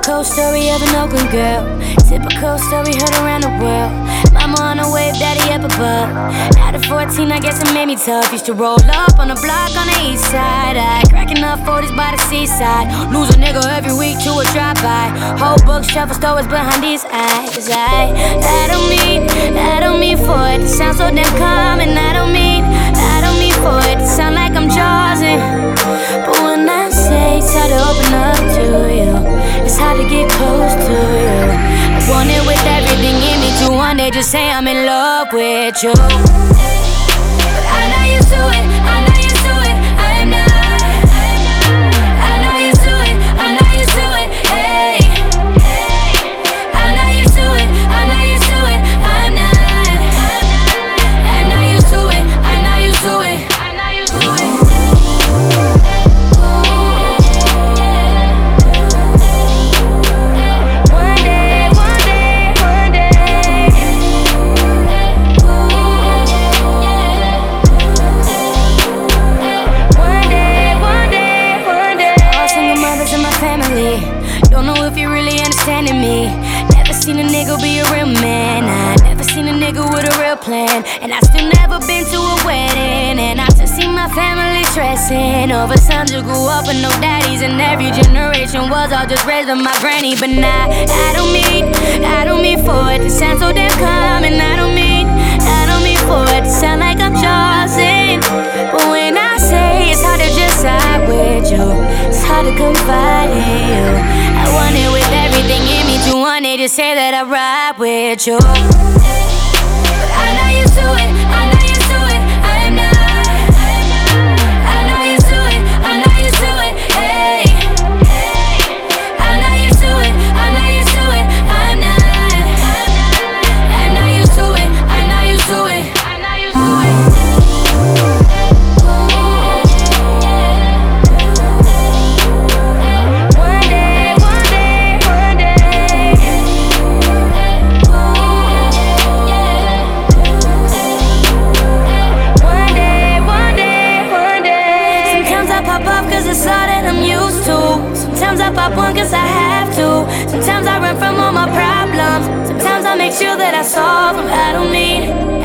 Typical story of an Oakland girl. Typical story heard around the world. Mama on a wave, daddy up above. Out of 14, I guess it made me tough. Used to roll up on the block on the east side. I cracking up 40s by the seaside. Lose a nigga every week to a drive-by. Whole bookshelf of stories behind these eyes. I don't mean for it to sound so damn common. I don't mean for it to sound like I'm jazzing. But when I say it's hard to open up to you, it's hard to get close to you. I want it with everything in me to one day just say I'm in love with you. But I'm not used to it, I'm not used to it, I'm not. I'm not used to it, I'm not used to it, hey. I'm not used to it, I'm not used to it, I'm not. I'm not used to it, I'm not used to it, I'm not used to it. Don't know if you're really understanding me. Never seen a nigga be a real man. I never seen a nigga with a real plan. And I still never been to a wedding. And I just see my family stressing over sons who grew up with no daddies. And every generation was all just raised by my granny. But nah, I don't mean for it to sound so damn common. I don't mean for it to sound like I'm jazzing. But when I say it's hard to just side with you, it's hard to confide in you. I want it with everything in me to one day to say that I ride with you. But I'm not used to it, I'm not used to it, I'm not. I'm not used to it, I'm not used to it, hey. I'm not used to it, I'm not used to it, I'm not. I'm not used to it, I'm not used to it, I'm not used to it. It's all that I'm used to. Sometimes I pop one cause I have to. Sometimes I run from all my problems. Sometimes I make sure that I solve them. I don't mean